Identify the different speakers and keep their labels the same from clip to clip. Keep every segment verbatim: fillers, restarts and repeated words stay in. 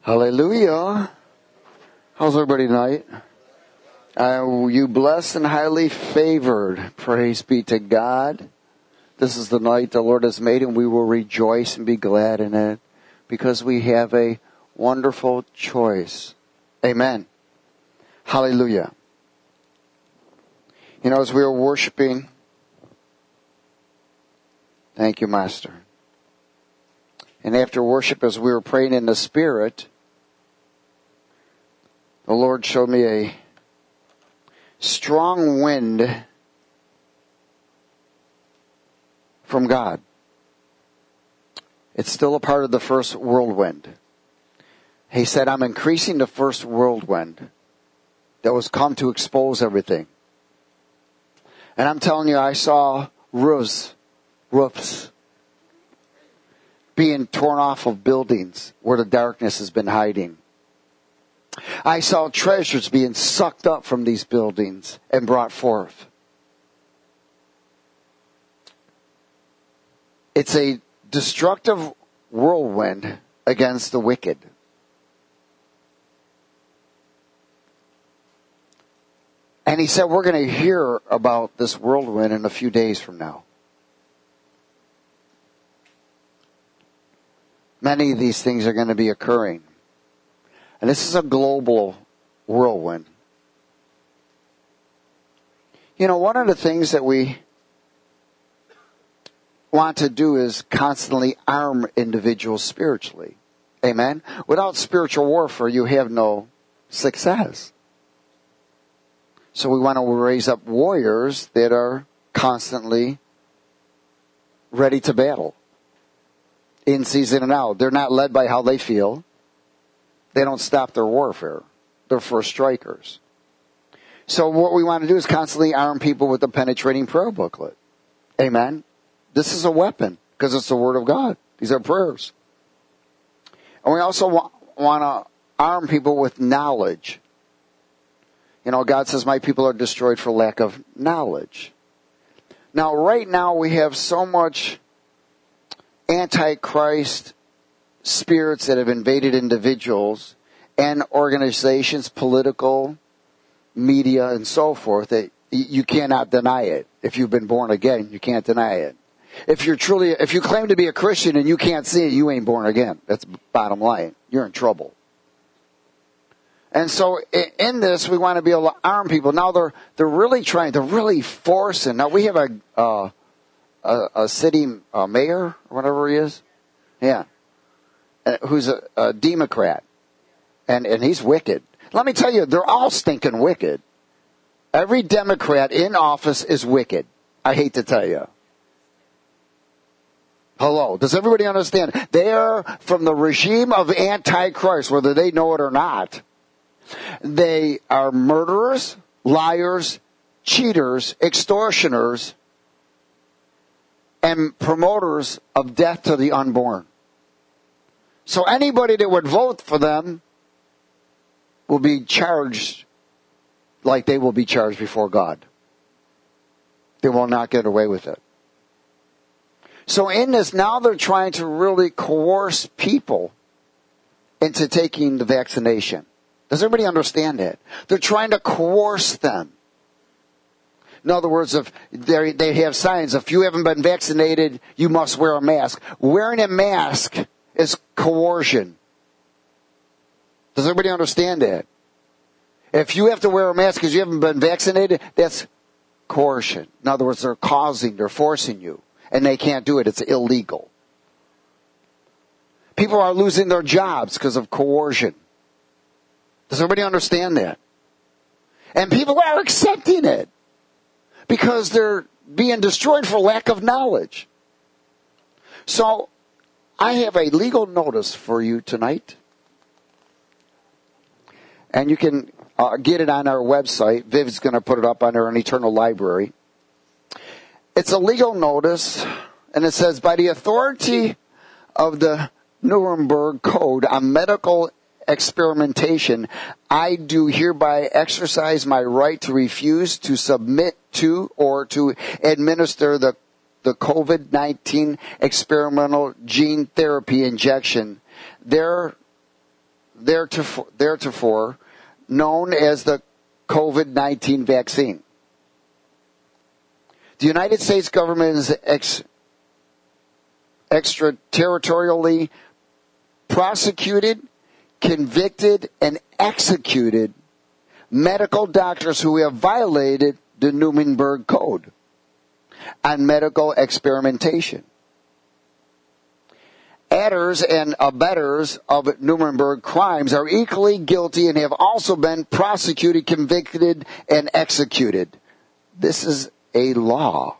Speaker 1: Hallelujah. How's everybody tonight? Uh, you blessed and highly favored. Praise be to God. This is the night the Lord has made, and we will rejoice and be glad in it because we have a wonderful choice. Amen. Hallelujah. You know, as we were worshiping, thank you, Master. And after worship, as we were praying in the Spirit, the Lord showed me a strong wind from God. It's still a part of the first whirlwind. He said, I'm increasing the first whirlwind that was come to expose everything. And I'm telling you, I saw roofs, roofs being torn off of buildings where the darkness has been hiding. I saw treasures being sucked up from these buildings and brought forth. It's a destructive whirlwind against the wicked. And he said, we're going to hear about this whirlwind in a few days from now. Many of these things are going to be occurring. And this is a global whirlwind. You know, one of the things that we want to do is constantly arm individuals spiritually. Amen? Without spiritual warfare, you have no success. So we want to raise up warriors that are constantly ready to battle. In season and out. They're not led by how they feel. They don't stop their warfare. They're first strikers. So what we want to do is constantly arm people with the penetrating prayer booklet. Amen. This is a weapon because it's the Word of God. These are prayers. And we also wa- want to arm people with knowledge. You know, God says, my people are destroyed for lack of knowledge. Now, right now we have so much Antichrist spirits that have invaded individuals and organizations, political, media, and so forth, that you cannot deny it. If you've been born again, you can't deny it. If you're truly, if you claim to be a Christian and you can't see it, you ain't born again. That's bottom line. You're in trouble. And so in this, we want to be able to arm people. Now they're they're really trying, they're really forcing. Now we have a uh, a, a city uh, mayor or whatever he is, yeah, uh, who's a, a Democrat, and and he's wicked. Let me tell you, they're all stinking wicked. Every Democrat in office is wicked. I hate to tell you. Hello, does everybody understand? They are from the regime of Antichrist, whether they know it or not. They are murderers, liars, cheaters, extortioners, and promoters of death to the unborn. So anybody that would vote for them will be charged like they will be charged before God. They will not get away with it. So in this, now they're trying to really coerce people into taking the vaccination. Does everybody understand that? They're trying to coerce them. In other words, if they have signs, if you haven't been vaccinated, you must wear a mask. Wearing a mask is coercion. Does everybody understand that? If you have to wear a mask because you haven't been vaccinated, that's coercion. In other words, they're causing, they're forcing you. And they can't do it. It's illegal. People are losing their jobs because of coercion. Does everybody understand that? And people are accepting it because they're being destroyed for lack of knowledge. So I have a legal notice for you tonight. And you can uh, get it on our website. Viv's going to put it up on our Eternal Library. It's a legal notice, and it says, by the authority of the Nuremberg Code on medical experimentation, I do hereby exercise my right to refuse to submit to or to administer the, the COVID nineteen experimental gene therapy injection. There theretofore, theretofore known as the COVID nineteen vaccine. The United States government is ex, extraterritorially prosecuted, convicted, and executed medical doctors who have violated the Nuremberg Code on medical experimentation. Aiders and abettors of Nuremberg crimes are equally guilty and have also been prosecuted, convicted, and executed. This is a law.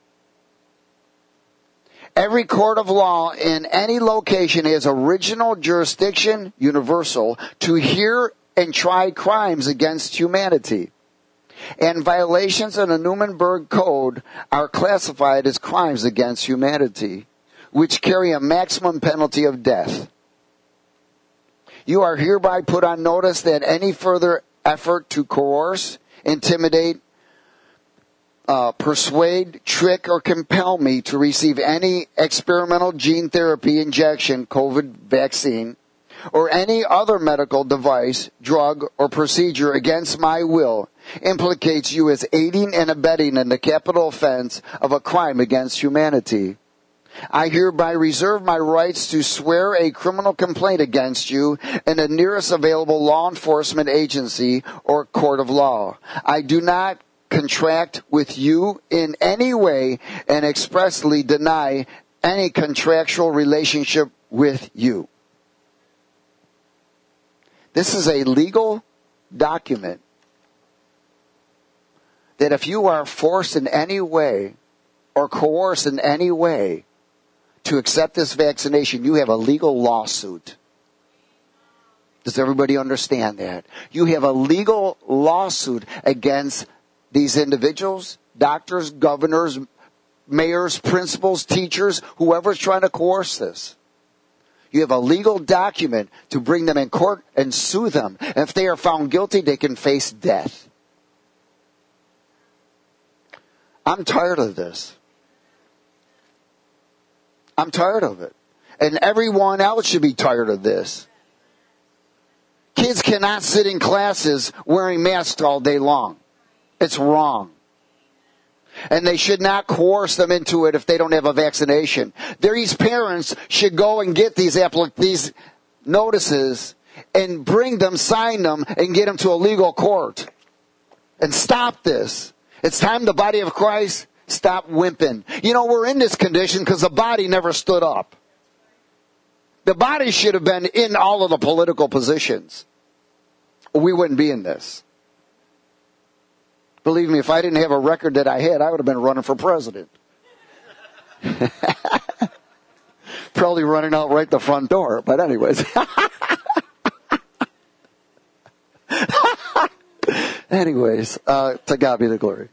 Speaker 1: Every court of law in any location has original jurisdiction, universal, to hear and try crimes against humanity. And violations of the Nuremberg Code are classified as crimes against humanity, which carry a maximum penalty of death. You are hereby put on notice that any further effort to coerce, intimidate, uh, persuade, trick, or compel me to receive any experimental gene therapy injection, COVID vaccine, or any other medical device, drug, or procedure against my will implicates you as aiding and abetting in the capital offense of a crime against humanity. I hereby reserve my rights to swear a criminal complaint against you in the nearest available law enforcement agency or court of law. I do not contract with you in any way and expressly deny any contractual relationship with you. This is a legal document that if you are forced in any way or coerced in any way to accept this vaccination, you have a legal lawsuit. Does everybody understand that? You have a legal lawsuit against these individuals, doctors, governors, mayors, principals, teachers, whoever's trying to coerce this. You have a legal document to bring them in court and sue them. And if they are found guilty, they can face death. I'm tired of this. I'm tired of it. And everyone else should be tired of this. Kids cannot sit in classes wearing masks all day long. It's wrong. And they should not coerce them into it if they don't have a vaccination. These parents should go and get these applic- these notices and bring them, sign them, and get them to a legal court. And stop this. It's time the body of Christ stop wimping. You know, we're in this condition because the body never stood up. The body should have been in all of the political positions. We wouldn't be in this. Believe me, if I didn't have a record that I had, I would have been running for president. Probably running out right the front door, but anyways. anyways, uh, to God be the glory.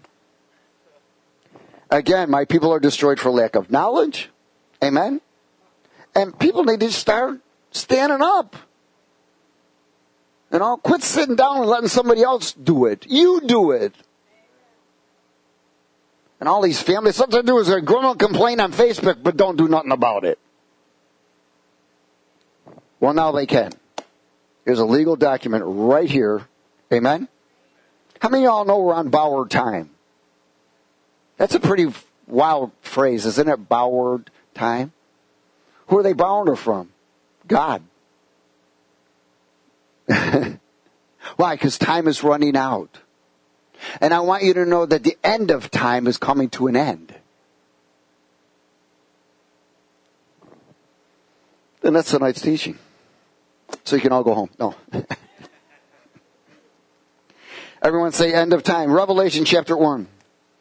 Speaker 1: Again, my people are destroyed for lack of knowledge. Amen? And people need to start standing up. You know, quit sitting down and letting somebody else do it. You do it. And all these families, something to do is they grumble and complain on Facebook, but don't do nothing about it. Well, now they can. There's a legal document right here. Amen? How many of y'all know we're on borrowed time? That's a pretty wild phrase, isn't it? Borrowed time. Who are they borrowing her from? God. Why? Because time is running out. And I want you to know that the end of time is coming to an end. And that's tonight's teaching. So you can all go home. No. Everyone say end of time. Revelation chapter one.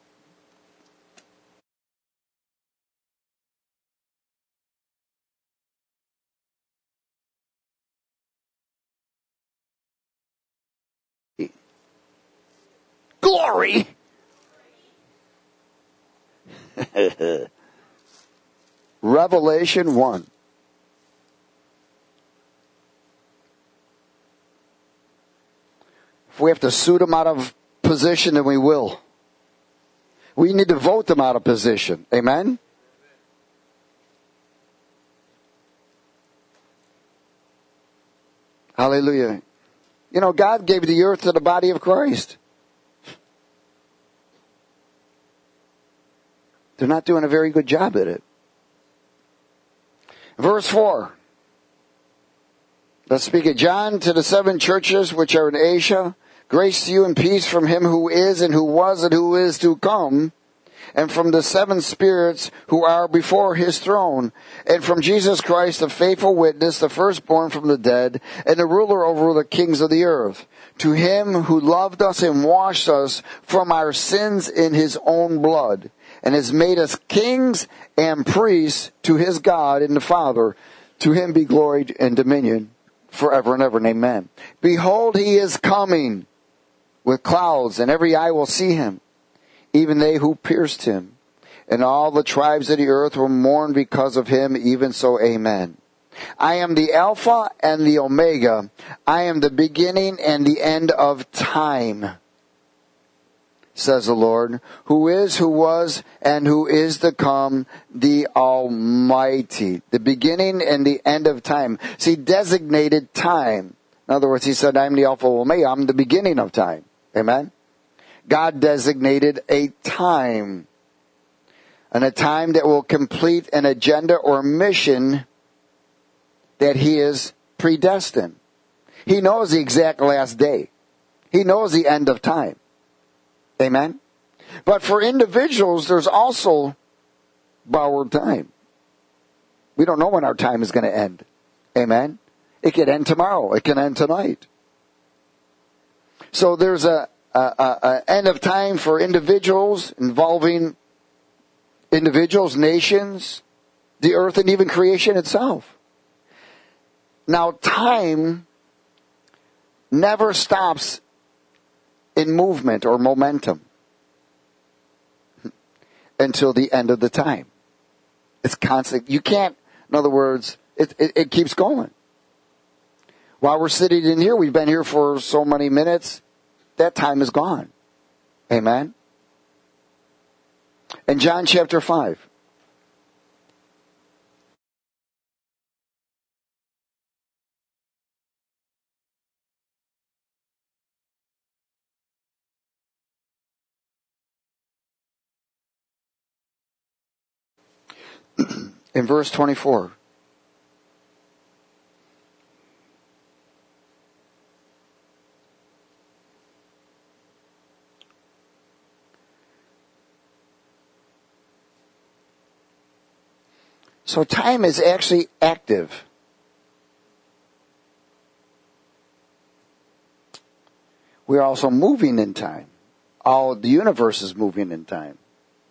Speaker 1: Glory. Revelation one. If we have to suit them out of position, then we will. We need to vote them out of position. Amen? Hallelujah. You know, God gave the earth to the body of Christ. They're not doing a very good job at it. Verse four. Let's speak of John to the seven churches which are in Asia. Grace to you and peace from him who is and who was and who is to come, and from the seven spirits who are before his throne, and from Jesus Christ, the faithful witness, the firstborn from the dead, and the ruler over the kings of the earth. To him who loved us and washed us from our sins in his own blood, and has made us kings and priests to his God and the Father. To him be glory and dominion forever and ever. And amen. Behold, he is coming with clouds, and every eye will see him, even they who pierced him. And all the tribes of the earth will mourn because of him. Even so, amen. I am the Alpha and the Omega. I am the beginning and the end of time, says the Lord, who is, who was, and who is to come, the Almighty. The beginning and the end of time. See, designated time. In other words, he said, I am the Alpha and Omega. I'm the beginning of time. Amen? God designated a time. And a time that will complete an agenda or mission that he is predestined. He knows the exact last day. He knows the end of time. Amen? But for individuals, there's also borrowed time. We don't know when our time is going to end. Amen? It could end tomorrow. It can end tonight. So there's a, a, a, a end of time for individuals, involving individuals, nations, the earth, and even creation itself. Now, time never stops in movement or momentum until the end of the time. It's constant. You can't, in other words, it, it, it keeps going. While we're sitting in here, we've been here for so many minutes, that time is gone. Amen? In John chapter five. In verse twenty-four. So time is actually active. We're also moving in time. All the universe is moving in time.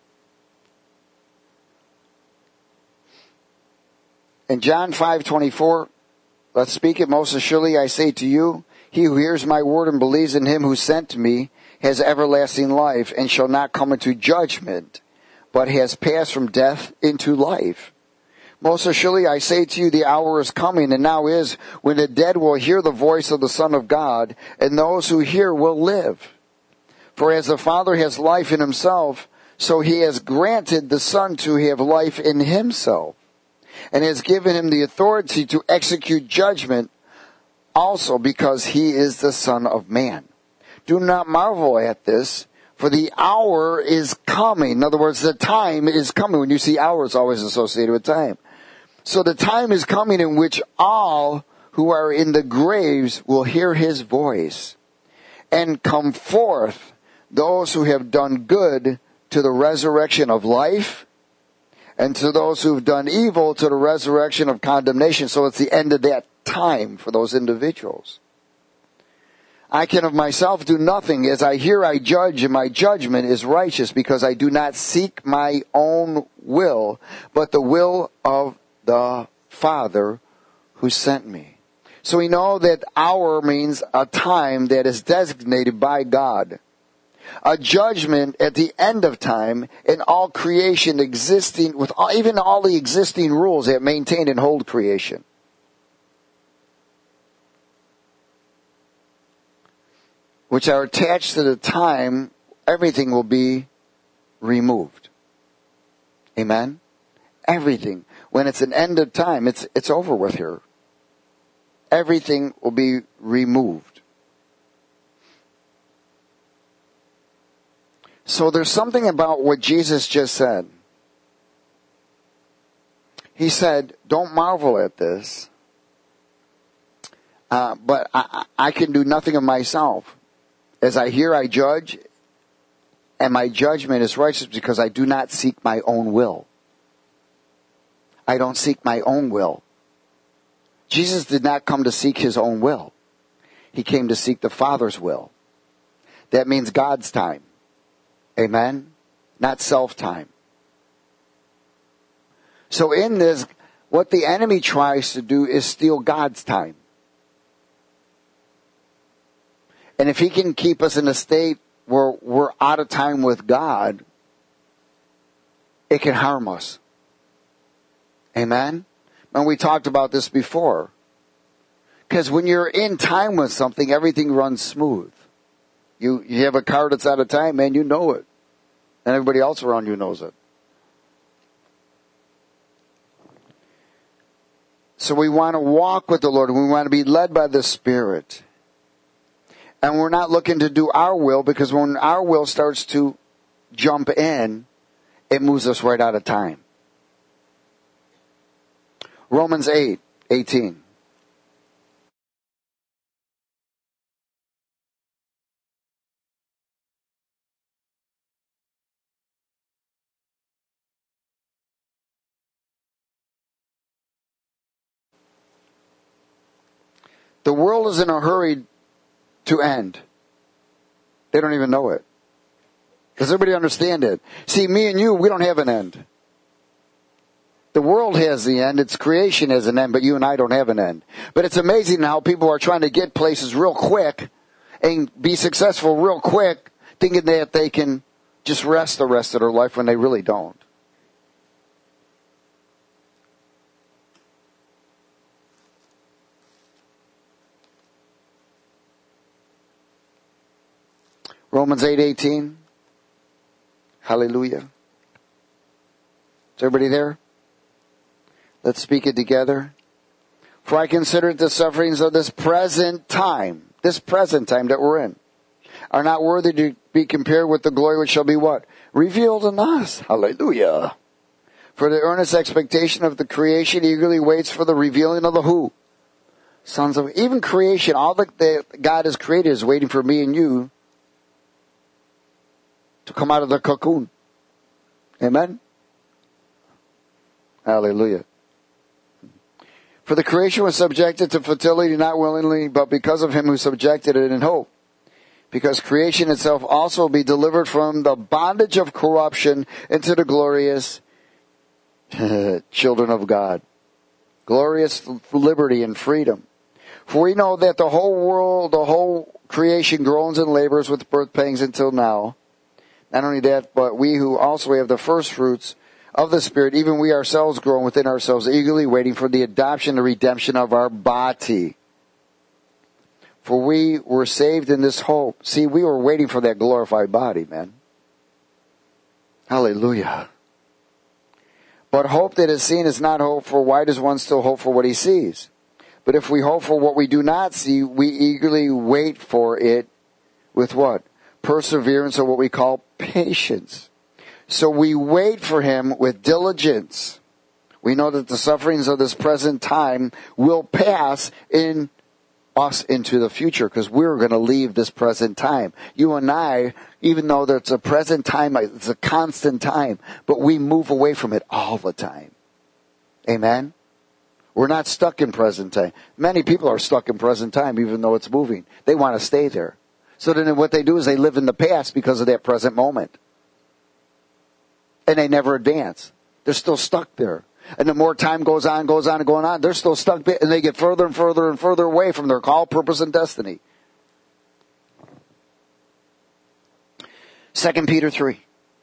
Speaker 1: In John five twenty-four, let's speak it. Most assuredly I say to you, he who hears my word and believes in him who sent me has everlasting life and shall not come into judgment, but has passed from death into life. Most assuredly I say to you, the hour is coming, and now is, when the dead will hear the voice of the Son of God, and those who hear will live. For as the Father has life in himself, so he has granted the Son to have life in himself, and has given him the authority to execute judgment also, because he is the Son of Man. Do not marvel at this, for the hour is coming. In other words, the time is coming. When you see hour, it's always associated with time. So the time is coming in which all who are in the graves will hear his voice and come forth, those who have done good to the resurrection of life, and to those who have done evil to the resurrection of condemnation. So it's the end of that time for those individuals. I can of myself do nothing. As I hear, I judge, and my judgment is righteous, because I do not seek my own will, but the will of the Father who sent me. So we know that hour means a time that is designated by God. A judgment at the end of time, in all creation existing, with all, even all the existing rules that maintain and hold creation. Which are attached to the time, everything will be removed. Amen? Everything. When it's an end of time, it's it's over with here. everything will be removed. So there's something about what Jesus just said. He said, don't marvel at this, uh, but I, I can do nothing of myself. As I hear, I judge, and my judgment is righteous because I do not seek my own will. I don't seek my own will. Jesus did not come to seek his own will. He came to seek the Father's will. That means God's time. Amen? Not self-time. So in this, what the enemy tries to do is steal God's time. And if he can keep us in a state where we're out of time with God, it can harm us. Amen? And we talked about this before. Because when you're in time with something, everything runs smooth. You, you have a car that's out of time, man, you know it. And everybody else around you knows it. So we want to walk with the Lord. We want to be led by the Spirit. And we're not looking to do our will, because when our will starts to jump in, it moves us right out of time. Romans eight eighteen. The world is in a hurry to end. They don't even know it. Does everybody understand it? See, me and you, we don't have an end. The world has the end. Its creation has an end, but you and I don't have an end. But it's amazing how people are trying to get places real quick and be successful real quick, thinking that they can just rest the rest of their life when they really don't. Romans eight eighteen. Hallelujah. Is everybody there? Let's speak it together. For I consider the sufferings of this present time, this present time that we're in, are not worthy to be compared with the glory which shall be what? Revealed in us. Hallelujah. For the earnest expectation of the creation eagerly waits for the revealing of the who? Sons of, even creation, all that God has created is waiting for me and you to come out of the cocoon. Amen? Hallelujah. For the creation was subjected to fertility not willingly, but because of him who subjected it in hope. Because creation itself also will be delivered from the bondage of corruption into the glorious children of God. Glorious liberty and freedom. For we know that the whole world, the whole creation groans and labors with birth pangs until now. Not only that, but we who also have the first fruits of the Spirit, even we ourselves groan within ourselves, eagerly waiting for the adoption, the redemption of our body. For we were saved in this hope. See, we were waiting for that glorified body, man. Hallelujah. But hope that is seen is not hope, for why does one still hope for what he sees? But if we hope for what we do not see, we eagerly wait for it with what? Perseverance, or what we call patience. So we wait for him with diligence. We know that the sufferings of this present time will pass in us into the future, because we're going to leave this present time. You and I, even though it's a present time, it's a constant time, but we move away from it all the time. Amen? We're not stuck in present time. Many people are stuck in present time even though it's moving. They want to stay there. So then what they do is they live in the past because of that present moment. And they never advance. They're still stuck there. And the more time goes on, goes on, and going on, they're still stuck there, and they get further and further and further away from their call, purpose, and destiny. Second Peter three.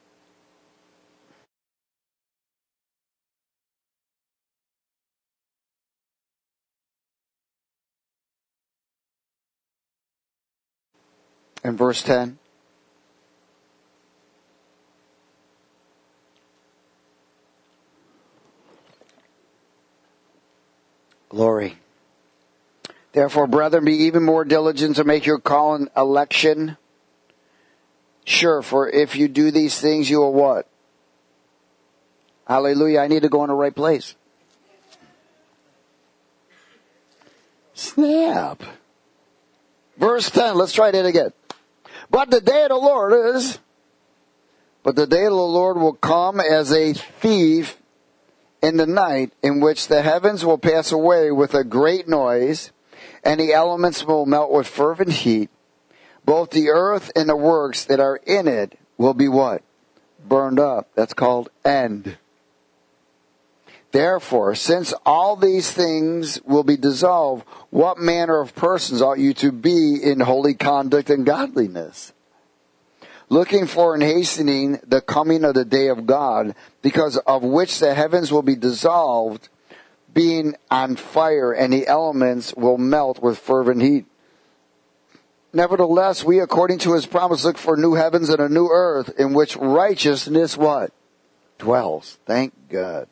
Speaker 1: And verse ten. Glory. Therefore, brethren, be even more diligent to make your call and election sure. For if you do these things, you will what? Hallelujah. I need to go in the right place. Snap. Verse ten. Let's try that again. But the day of the Lord is, but the day of the Lord will come as a thief in the night, in which the heavens will pass away with a great noise, and the elements will melt with fervent heat. Both the earth and the works that are in it will be what? Burned up. That's called end. Therefore, since all these things will be dissolved, what manner of persons ought you to be in holy conduct and godliness? Looking for and hastening the coming of the day of God, because of which the heavens will be dissolved, being on fire, and the elements will melt with fervent heat. Nevertheless, we, according to his promise, look for new heavens and a new earth, in which righteousness, what? Dwells. Thank God.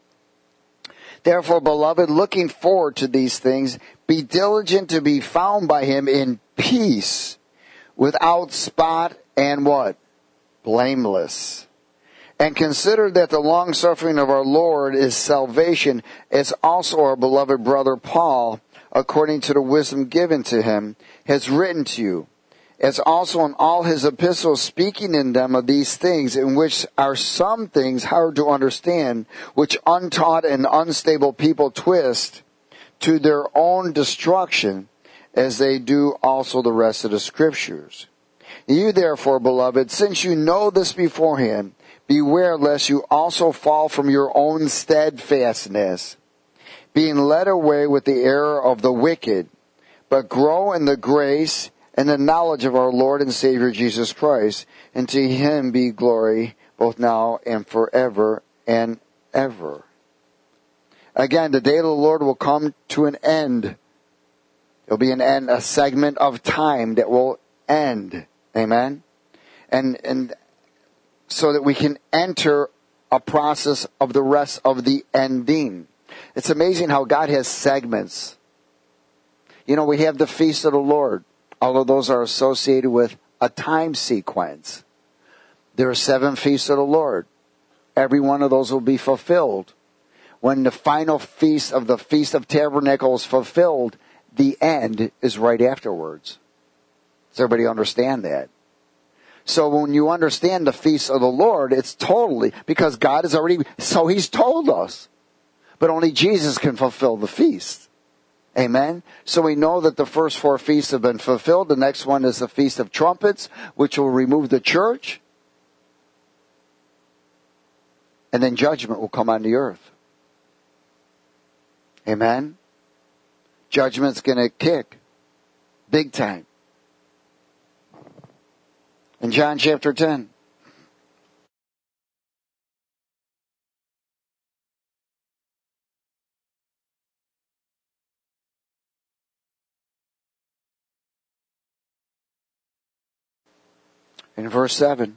Speaker 1: Therefore, beloved, looking forward to these things, be diligent to be found by him in peace, without spot and what? Blameless. And consider that the long suffering of our Lord is salvation, as also our beloved brother Paul, according to the wisdom given to him, has written to you, as also in all his epistles, speaking in them of these things, in which are some things hard to understand, which untaught and unstable people twist to their own destruction, as they do also the rest of the Scriptures. You therefore, beloved, since you know this beforehand, beware lest you also fall from your own steadfastness, being led away with the error of the wicked, but grow in the grace and the knowledge of our Lord and Savior Jesus Christ, and to him be glory both now and forever and ever. Again, the day of the Lord will come to an end. There'll be an end, a segment of time that will end. Amen? And, and so that we can enter a process of the rest of the ending. It's amazing how God has segments. You know, we have the feast of the Lord. All of those are associated with a time sequence. There are seven feasts of the Lord. Every one of those will be fulfilled. When the final feast of the Feast of Tabernacles is fulfilled, the end is right afterwards. Does everybody understand that? So when you understand the feast of the Lord, it's totally, because God has already, so he's told us. But only Jesus can fulfill the feast. Amen. So we know that the first four feasts have been fulfilled. The next one is the Feast of Trumpets, which will remove the church. And then judgment will come on the earth. Amen. Judgment's going to kick. Big time. In John chapter ten. In verse seven.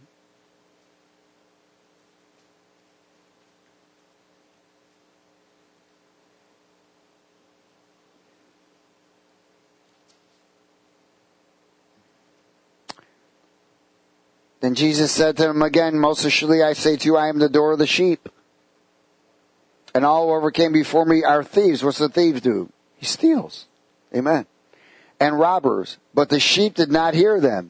Speaker 1: Then Jesus said to him again, most assuredly I say to you, I am the door of the sheep. And all who ever came before me are thieves. What's the thieves do? He steals. Amen. And robbers. But the sheep did not hear them.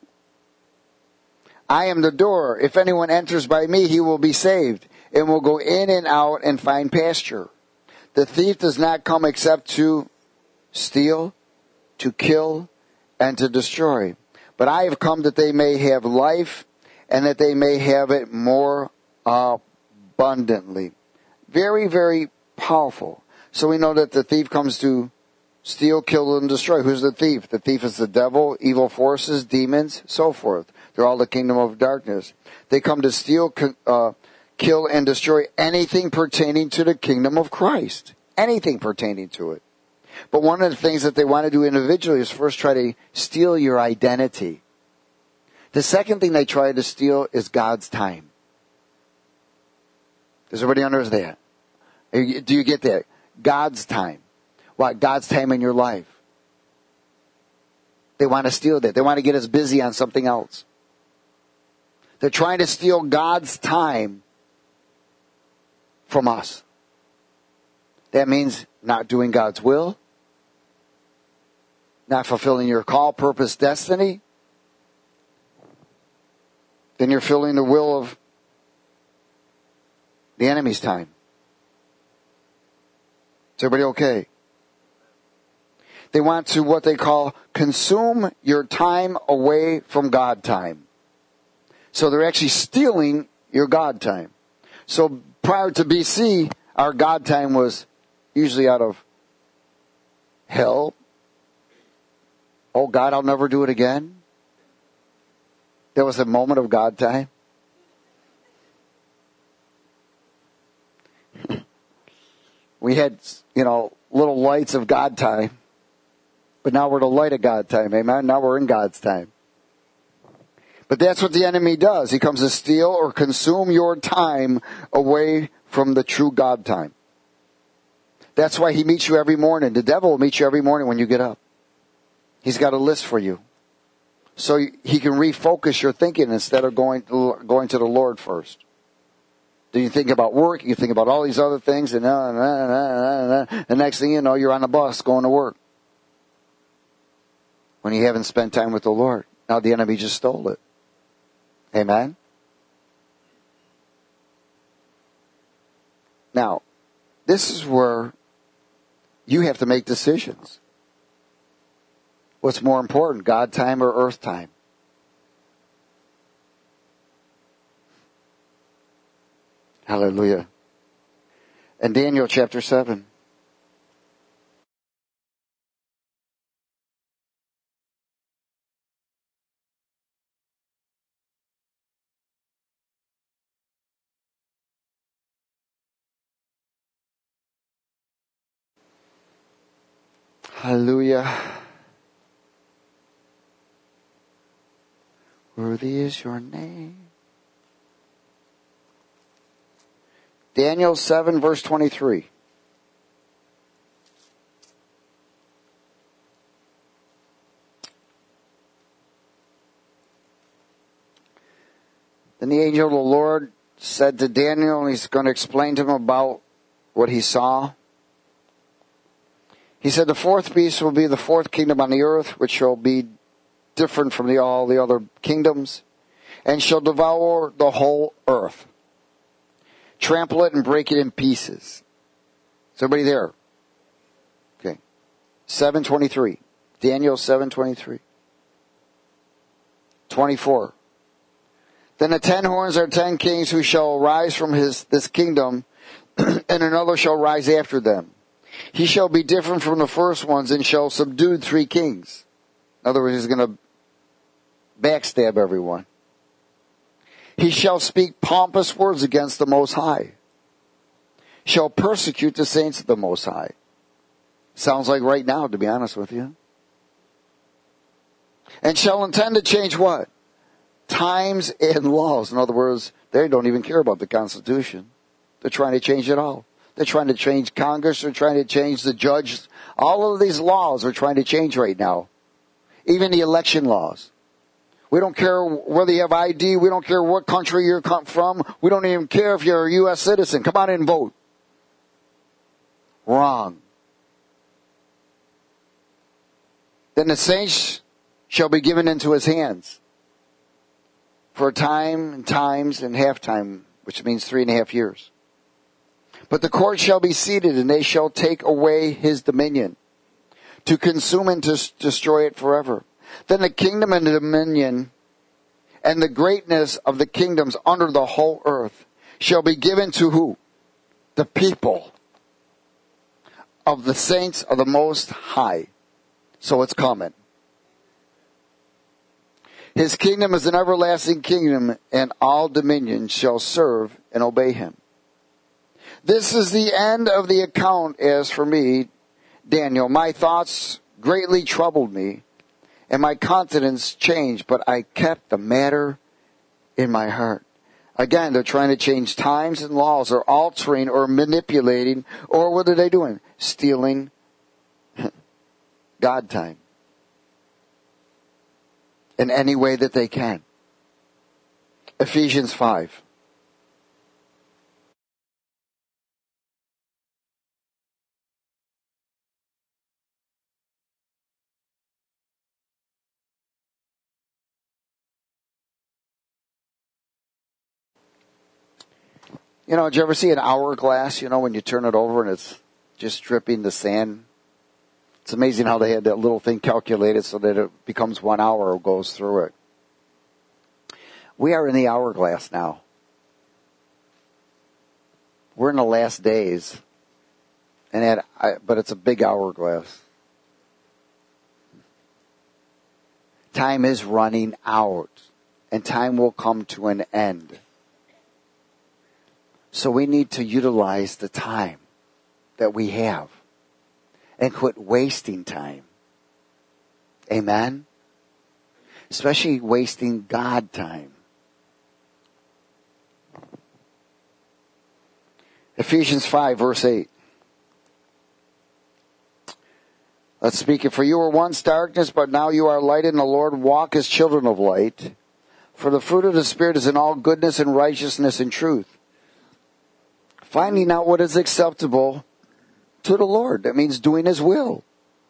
Speaker 1: I am the door. If anyone enters by me, he will be saved, and will go in and out and find pasture. The thief does not come except to steal, to kill, and to destroy. But I have come that they may have life, and that they may have it more abundantly. Very, very powerful. So we know that the thief comes to steal, kill, and destroy. Who's the thief? The thief is the devil, evil forces, demons, so forth. They're all the kingdom of darkness. They come to steal, uh, kill, and destroy anything pertaining to the kingdom of Christ. Anything pertaining to it. But one of the things that they want to do individually is first try to steal your identity. The second thing they try to steal is God's time. Does everybody understand that? Do you get that? God's time. What? God's time in your life. They want to steal that. They want to get us busy on something else. They're trying to steal God's time from us. That means not doing God's will, not fulfilling your call, purpose, destiny. Then you're filling the will of the enemy's time. Is everybody okay? They want to, what they call, consume your time away from God time. So they're actually stealing your God time. So prior to B C, our God time was usually out of hell. Oh God, I'll never do it again. There was a moment of God time. We had, you know, little lights of God time. But now we're the light of God time, amen? Now we're in God's time. But that's what the enemy does. He comes to steal or consume your time away from the true God time. That's why he meets you every morning. The devil will meet you every morning when you get up. He's got a list for you. So he can refocus your thinking instead of going to, going to the Lord first. Do you think about work? You think about all these other things, and uh, uh, uh, uh, the next thing you know, you're on the bus going to work. When you haven't spent time with the Lord. Now the enemy just stole it. Amen? Now, this is where you have to make decisions. What's more important, God time or earth time? Hallelujah. And Daniel chapter seven. Hallelujah. Worthy is your name. Daniel seven verse twenty-three. Then the angel of the Lord said to Daniel, and he's going to explain to him about what he saw. He said, the fourth beast will be the fourth kingdom on the earth, which shall be different from the, all the other kingdoms, and shall devour the whole earth, trample it and break it in pieces. Is everybody there? Okay. seven twenty-three. Daniel seven twenty-three. twenty-four. Then the ten horns are ten kings who shall rise from his this kingdom, and another shall rise after them. He shall be different from the first ones and shall subdue three kings. In other words, he's going to backstab everyone. He shall speak pompous words against the Most High. Shall persecute the saints of the Most High. Sounds like right now, to be honest with you. And shall intend to change what? Times and laws. In other words, they don't even care about the Constitution. They're trying to change it all. They're trying to change Congress. They're trying to change the judge. All of these laws are trying to change right now. Even the election laws. We don't care whether you have I D. We don't care what country you're from. We don't even care if you're a U S citizen. Come out and vote. Wrong. Then the saints shall be given into his hands for a time and times and half time, which means three and a half years. But the court shall be seated, and they shall take away his dominion, to consume and to destroy it forever. Then the kingdom and the dominion and the greatness of the kingdoms under the whole earth shall be given to who? The people of the saints of the Most High. So it's coming. His kingdom is an everlasting kingdom, and all dominions shall serve and obey him. This is the end of the account. As for me, Daniel, my thoughts greatly troubled me, and my countenance changed, but I kept the matter in my heart. Again, they're trying to change times and laws, or altering, or manipulating, or what are they doing? Stealing God time. in any way that they can. Ephesians five. You know, did you ever see an hourglass, you know, when you turn it over and it's just dripping the sand? It's amazing how they had that little thing calculated so that it becomes one hour or goes through it. We are in the hourglass now. We're in the last days. and it, I, But it's a big hourglass. Time is running out, and time will come to an end. So we need to utilize the time that we have and quit wasting time. Amen? Especially wasting God time. Ephesians five, verse eight. Let's speak it. For you were once darkness, but now you are light in the Lord. Walk as children of light. For the fruit of the Spirit is in all goodness and righteousness and truth, finding out what is acceptable to the Lord. That means doing His will.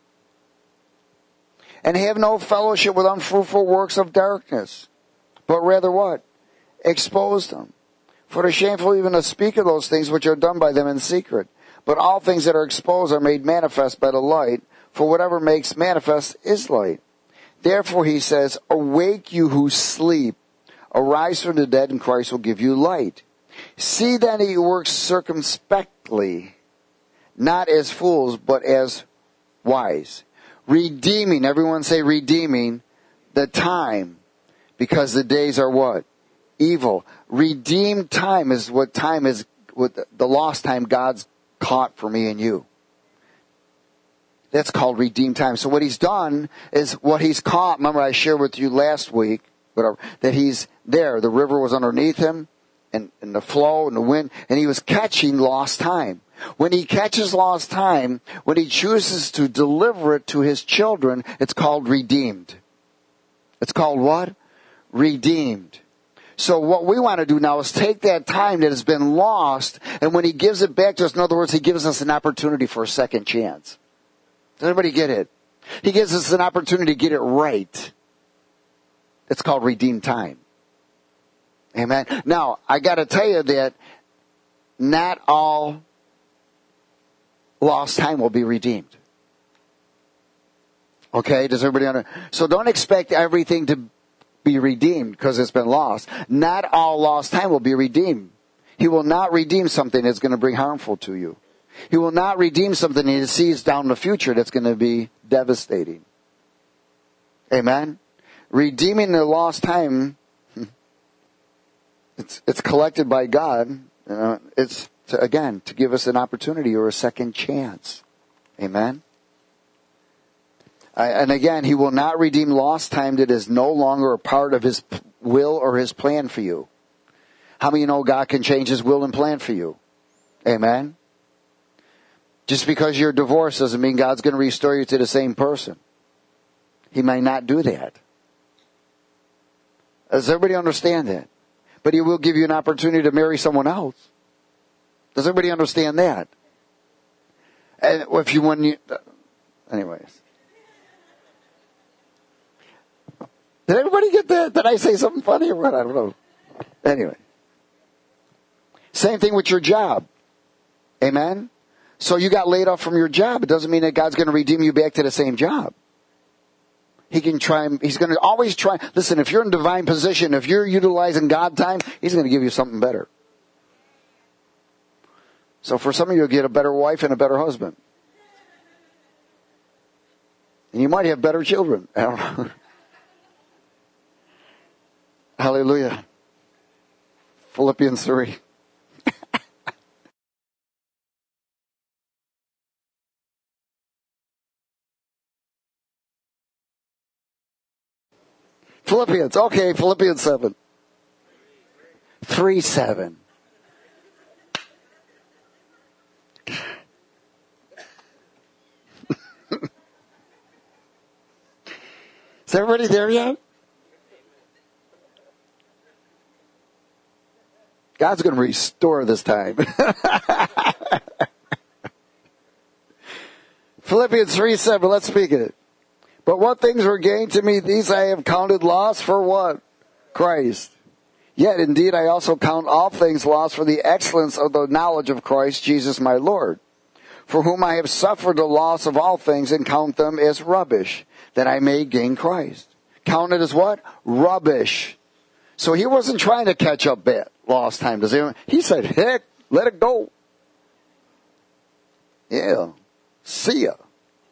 Speaker 1: And have no fellowship with unfruitful works of darkness, but rather what? Expose them. For it is shameful even to speak of those things which are done by them in secret. But all things that are exposed are made manifest by the light, for whatever makes manifest is light. Therefore he says, awake you who sleep, arise from the dead, and Christ will give you light. See then that you work circumspectly, not as fools, but as wise. Redeeming, everyone say redeeming, the time, because the days are what? Evil. Redeemed time is what time is, what the lost time God's caught for me and you. That's called redeemed time. So what He's done is what He's caught. Remember I shared with you last week, whatever, that He's there. The river was underneath Him, and, and the flow and the wind, and He was catching lost time. When He catches lost time, when He chooses to deliver it to His children, it's called redeemed. It's called what? Redeemed. So what we want to do now is take that time that has been lost, and when He gives it back to us, in other words, He gives us an opportunity for a second chance. Does everybody get it? He gives us an opportunity to get it right. It's called redeemed time. Amen. Now, I got to tell you that not all lost time will be redeemed. Okay, does everybody understand? So don't expect everything to be redeemed because it's been lost. Not all lost time will be redeemed. He will not redeem something that's going to bring harmful to you. He will not redeem something He sees down the future that's going to be devastating. Amen? Redeeming the lost time, it's it's collected by God. You know, it's, to, again, to give us an opportunity or a second chance. Amen? Uh, and again, He will not redeem lost time that is no longer a part of His will or His plan for you. How many know God can change His will and plan for you? Amen? Just because you're divorced doesn't mean God's going to restore you to the same person. He may not do that. Does everybody understand that? But He will give you an opportunity to marry someone else. Does everybody understand that? And if you, when you, anyways. Did everybody get that? Did I say something funny or what? I don't know. Anyway. Same thing with your job. Amen? So you got laid off from your job. It doesn't mean that God's going to redeem you back to the same job. He can try, He's going to always try. Listen, if you're in divine position, if you're utilizing God time, He's going to give you something better. So for some of you, you'll get a better wife and a better husband. And you might have better children. I don't know. Hallelujah. Philippians three. Philippians, okay, Philippians seven. three seven. Is everybody there yet? God's going to restore this time. Philippians three seven, let's speak it. But what things were gained to me, these I have counted loss for what? Christ. Yet indeed I also count all things lost for the excellence of the knowledge of Christ Jesus my Lord, for whom I have suffered the loss of all things and count them as rubbish, that I may gain Christ. Count it as what? Rubbish. So he wasn't trying to catch up bad lost time. Does he? He said, heck, let it go. Yeah. See ya.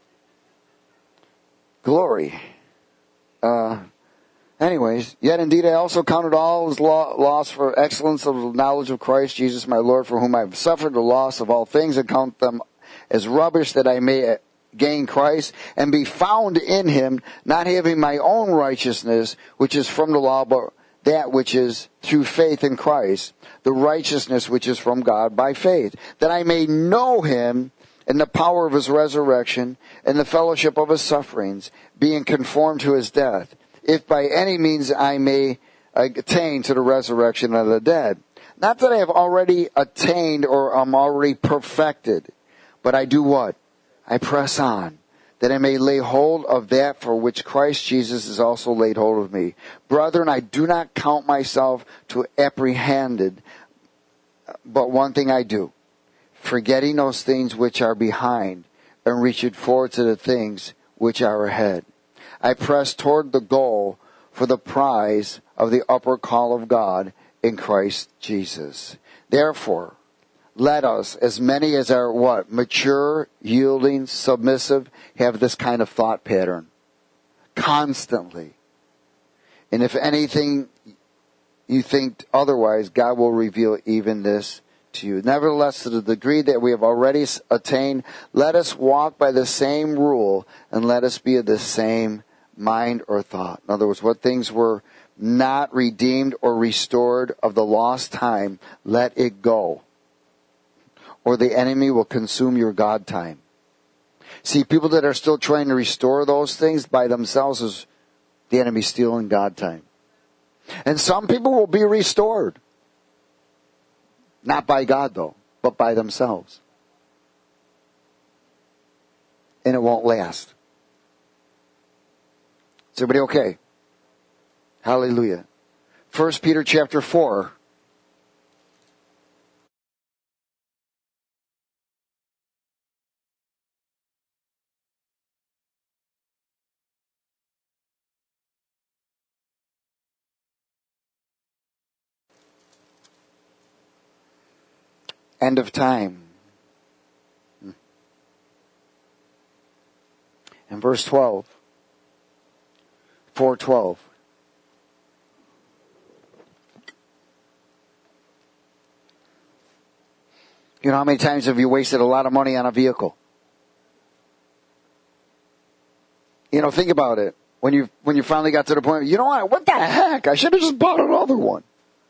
Speaker 1: Glory. Uh, anyways, yet indeed I also counted all as lo- loss for excellence of the knowledge of Christ Jesus my Lord, for whom I have suffered the loss of all things, and count them as rubbish, that I may gain Christ and be found in him, not having my own righteousness, which is from the law, but that which is through faith in Christ, the righteousness which is from God by faith, that I may know him in the power of his resurrection, and the fellowship of his sufferings, being conformed to his death, if by any means I may attain to the resurrection of the dead. Not that I have already attained or am already perfected, but I do what? I press on, that I may lay hold of that for which Christ Jesus has also laid hold of me. Brethren, I do not count myself to apprehended, but one thing I do, forgetting those things which are behind, and reaching forward to the things which are ahead. I press toward the goal for the prize of the upper call of God in Christ Jesus. Therefore, let us, as many as are what? Mature, yielding, submissive, have this kind of thought pattern. Constantly. And if anything you think otherwise, God will reveal even this to you. Nevertheless, to the degree that we have already attained, let us walk by the same rule, and let us be of the same mind or thought. In other words, what things were not redeemed or restored of the lost time, let it go, or the enemy will consume your God time. See, people that are still trying to restore those things by themselves, is the enemy stealing God time. And some people will be restored. Not by God, though, but by themselves. And it won't last. Is everybody okay? Hallelujah. First Peter chapter four. End of time. And verse twelve. four twelve. You know how many times have you wasted a lot of money on a vehicle? You know, think about it. When you when you finally got to the point, you know what? What the heck? I should have just bought another one.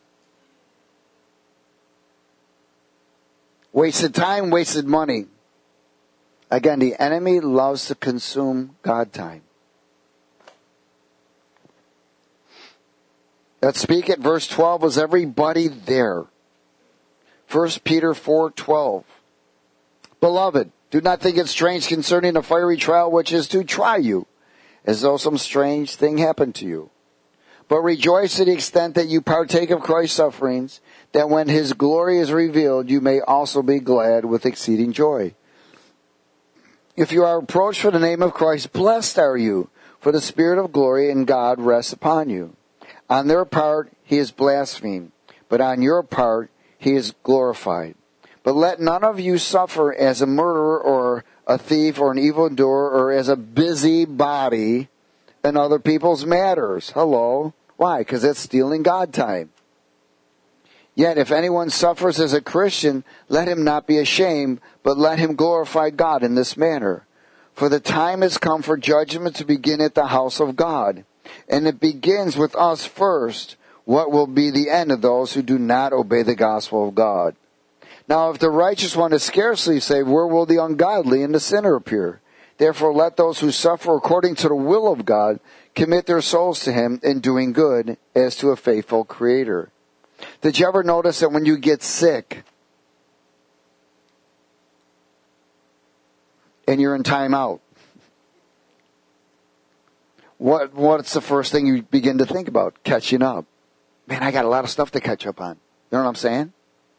Speaker 1: Wasted time, wasted money. Again, the enemy loves to consume God time. Let's speak at verse twelve. Was everybody there? First Peter four twelve. Beloved, do not think it strange concerning the fiery trial which is to try you, as though some strange thing happened to you. But rejoice to the extent that you partake of Christ's sufferings, that when his glory is revealed, you may also be glad with exceeding joy. If you are reproached for the name of Christ, blessed are you, for the Spirit of glory and God rests upon you. On their part, he is blasphemed, but on your part, he is glorified. But let none of you suffer as a murderer or a thief or an evildoer or as a busybody in other people's matters. Hello. Why? Because it's stealing God time. Yet if anyone suffers as a Christian, let him not be ashamed, but let him glorify God in this manner. For the time has come for judgment to begin at the house of God. And it begins with us first. What will be the end of those who do not obey the gospel of God? Now if the righteous one is scarcely saved, where will the ungodly and the sinner appear? Therefore let those who suffer according to the will of God commit their souls to him in doing good as to a faithful Creator. Did you ever notice that when you get sick and you're in timeout, what what's the first thing you begin to think about? Catching up. Man, I got a lot of stuff to catch up on. You know what I'm saying?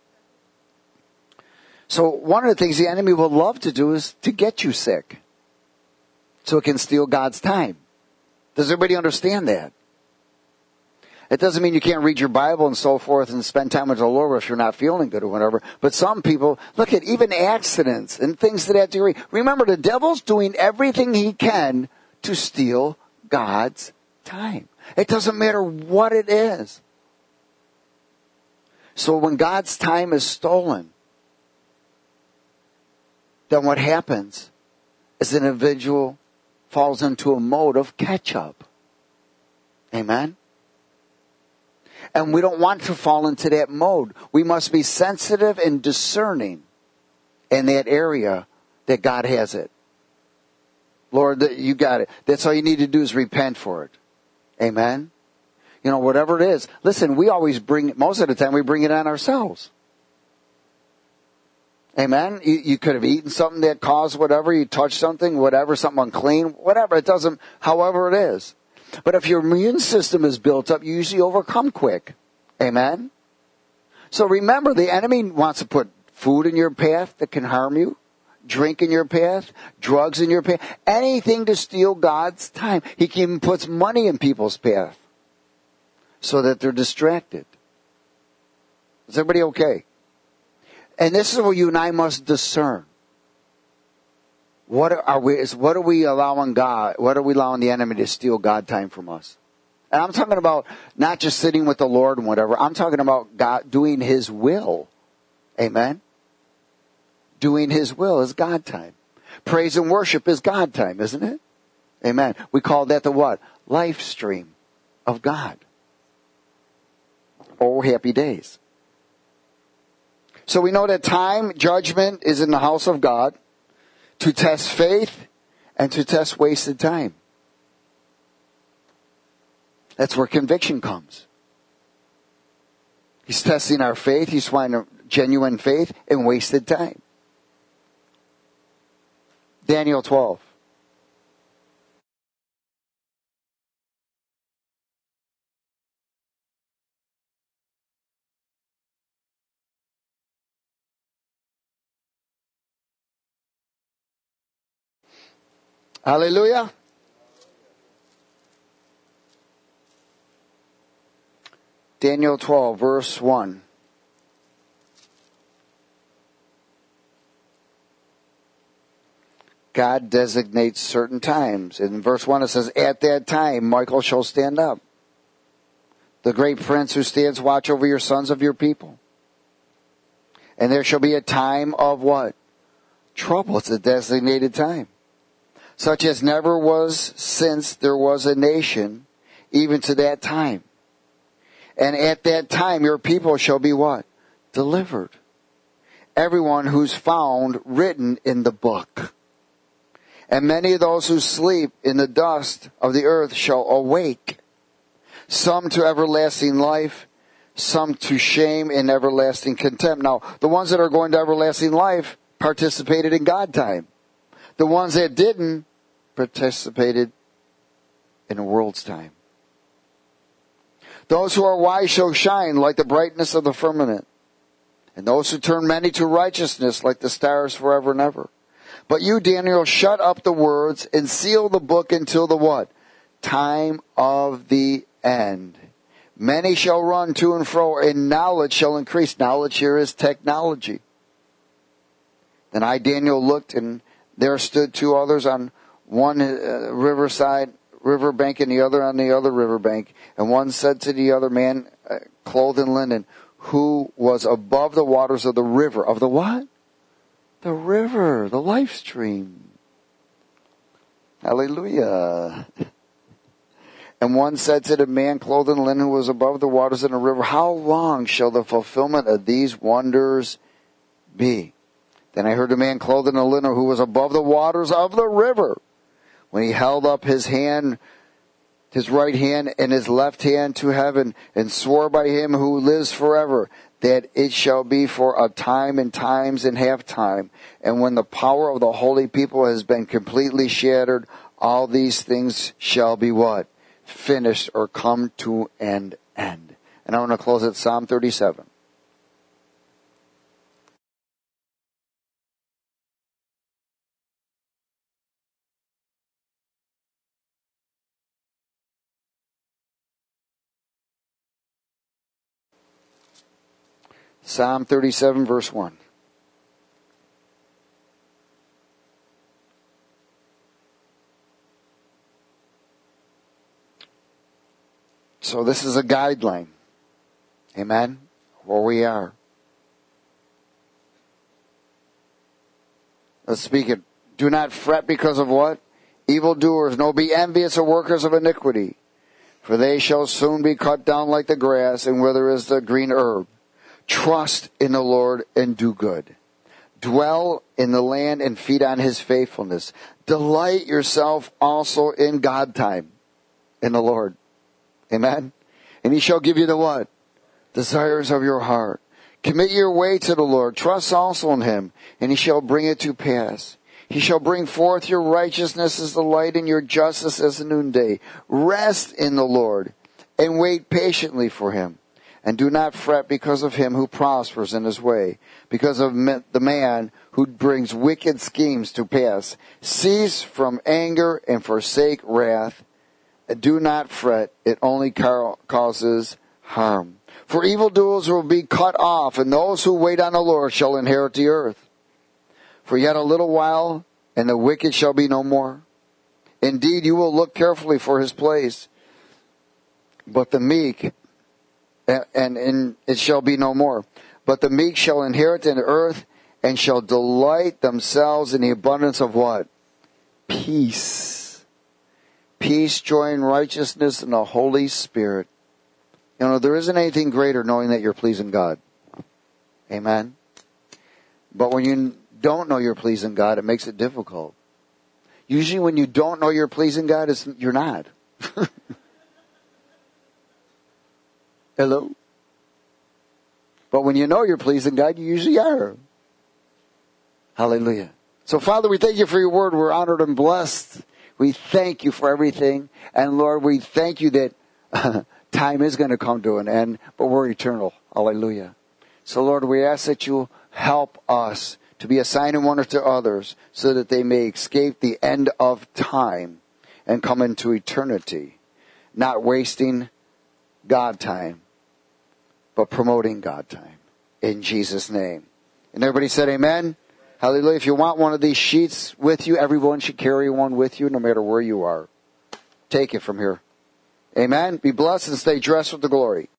Speaker 1: So one of the things the enemy will love to do is to get you sick, so it can steal God's time. Does everybody understand that? It doesn't mean you can't read your Bible and so forth and spend time with the Lord if you're not feeling good or whatever. But some people, look at even accidents and things to that degree. Remember, the devil's doing everything he can to steal God's time. It doesn't matter what it is. So when God's time is stolen, then what happens is an individual falls into a mode of catch-up. Amen? And we don't want to fall into that mode. We must be sensitive and discerning in that area that God has it. Lord, you got it. That's all you need to do is repent for it. Amen? You know, whatever it is. Listen, we always bring, most of the time we bring it on ourselves. Amen? You, you could have eaten something that caused whatever. You touched something, whatever, something unclean, whatever. It doesn't, however it is. But if your immune system is built up, you usually overcome quick. Amen? So remember, the enemy wants to put food in your path that can harm you, drink in your path, drugs in your path, anything to steal God's time. He even puts money in people's path so that they're distracted. Is everybody okay? And this is where you and I must discern. What are we, what are we allowing God, what are we allowing the enemy to steal God time from us? And I'm talking about not just sitting with the Lord and whatever. I'm talking about God doing His will. Amen? Doing His will is God time. Praise and worship is God time, isn't it? Amen. We call that the what? Life stream of God. Oh, happy days. So we know that time, judgment is in the house of God to test faith and to test wasted time. That's where conviction comes. He's testing our faith. He's finding genuine faith and wasted time. Daniel twelve. Hallelujah. Daniel twelve, verse one. God designates certain times. In verse one it says, at that time Michael shall stand up, the great prince who stands watch over your sons of your people. And there shall be a time of what? Trouble. It's a designated time. Such as never was since there was a nation, even to that time. And at that time your people shall be what? Delivered. Everyone who's found written in the book. And many of those who sleep in the dust of the earth shall awake. Some to everlasting life, some to shame and everlasting contempt. Now, the ones that are going to everlasting life participated in God time. The ones that didn't participated in the world's time. Those who are wise shall shine like the brightness of the firmament, and those who turn many to righteousness like the stars forever and ever. But you, Daniel, shut up the words and seal the book until the what? Time of the end. Many shall run to and fro, and knowledge shall increase. Knowledge here is technology. Then I, Daniel, looked, and there stood two others on one uh, riverside, river bank, and the other on the other river bank. And one said to the other man, uh, clothed in linen, who was above the waters of the river. Of the what? The river, the life stream. Hallelujah. And one said to the man clothed in linen who was above the waters in the river, how long shall the fulfillment of these wonders be? Then I heard the man clothed in linen who was above the waters of the river, when he held up his hand his right hand and his left hand to heaven, and swore by him who lives forever, that it shall be for a time and times and half time. And when the power of the holy people has been completely shattered, all these things shall be what? Finished, or come to an end. And I want to close at Psalm thirty-seven. Psalm thirty-seven, verse one. So this is a guideline. Amen? Where we are. Let's speak it. Do not fret because of what? Evildoers, nor be envious of workers of iniquity. For they shall soon be cut down like the grass, and wither as the green herb. Trust in the Lord and do good. Dwell in the land and feed on his faithfulness. Delight yourself also in God time, in the Lord. Amen? And he shall give you the what? Desires of your heart. Commit your way to the Lord. Trust also in him, and he shall bring it to pass. He shall bring forth your righteousness as the light and your justice as the noonday. Rest in the Lord and wait patiently for him. And do not fret because of him who prospers in his way, because of the man who brings wicked schemes to pass. Cease from anger and forsake wrath. Do not fret, it only causes harm. For evildoers will be cut off, and those who wait on the Lord shall inherit the earth. For yet a little while, and the wicked shall be no more. Indeed, you will look carefully for his place. But the meek, and, and, and it shall be no more. But the meek shall inherit the earth, and shall delight themselves in the abundance of what? Peace. Peace, joy, and righteousness in the Holy Spirit. You know, there isn't anything greater knowing that you're pleasing God. Amen? But when you don't know you're pleasing God, it makes it difficult. Usually when you don't know you're pleasing God, it's, you're not. Hello? But when you know you're pleasing God, you usually are. Hallelujah. So Father, we thank you for your word. We're honored and blessed. We thank you for everything. And Lord, we thank you that uh, time is going to come to an end, but we're eternal. Hallelujah. So Lord, we ask that you help us to be a sign and wonder to others so that they may escape the end of time and come into eternity, not wasting God time, but promoting God time. In Jesus' name. And everybody said amen. Hallelujah. If you want one of these sheets with you, everyone should carry one with you no matter where you are. Take it from here. Amen. Be blessed and stay dressed with the glory.